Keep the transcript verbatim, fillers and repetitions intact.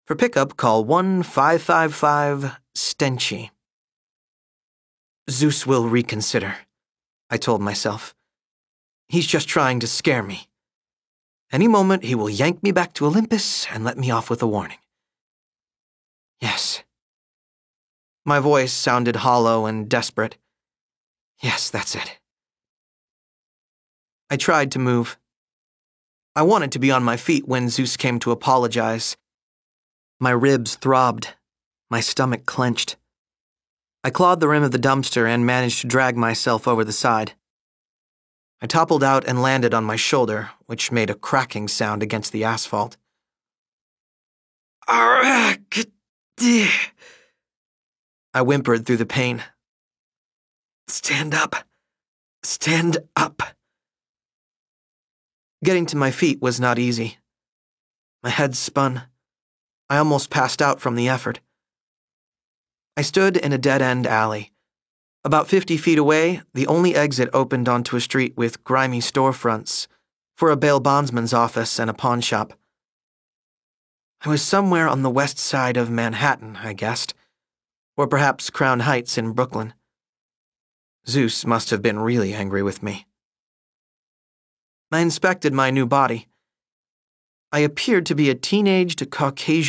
For pickup, call one five five five Stenchy. Zeus will reconsider, I told myself. He's just trying to scare me. Any moment he will yank me back to Olympus and let me off with a warning. Yes. My voice sounded hollow and desperate. Yes, that's it. I tried to move. I wanted to be on my feet when Zeus came to apologize. My ribs throbbed. My stomach clenched. I clawed the rim of the dumpster and managed to drag myself over the side. I toppled out and landed on my shoulder, which made a cracking sound against the asphalt. I whimpered through the pain. Stand up. Stand up. Getting to my feet was not easy. My head spun. I almost passed out from the effort. I stood in a dead-end alley. About fifty feet away, the only exit opened onto a street with grimy storefronts for a bail bondsman's office and a pawn shop. I was somewhere on the west side of Manhattan, I guessed, or perhaps Crown Heights in Brooklyn. Zeus must have been really angry with me. I inspected my new body. I appeared to be a teenaged Caucasian